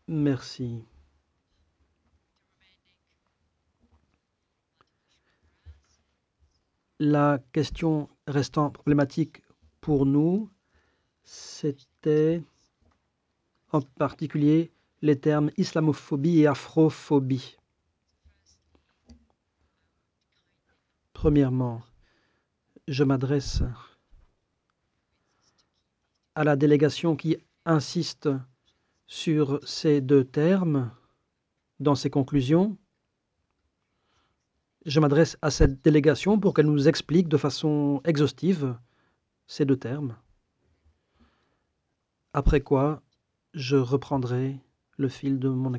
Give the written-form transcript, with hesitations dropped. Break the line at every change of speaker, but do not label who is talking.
Merci. La question restant problématique pour nous, c'était en particulier les termes islamophobie et afrophobie. Premièrement, je m'adresse à la délégation qui insiste sur ces deux termes dans ses conclusions. Je m'adresse à cette délégation pour qu'elle nous explique de façon exhaustive ces deux termes. Après quoi, je reprendrai le fil de mon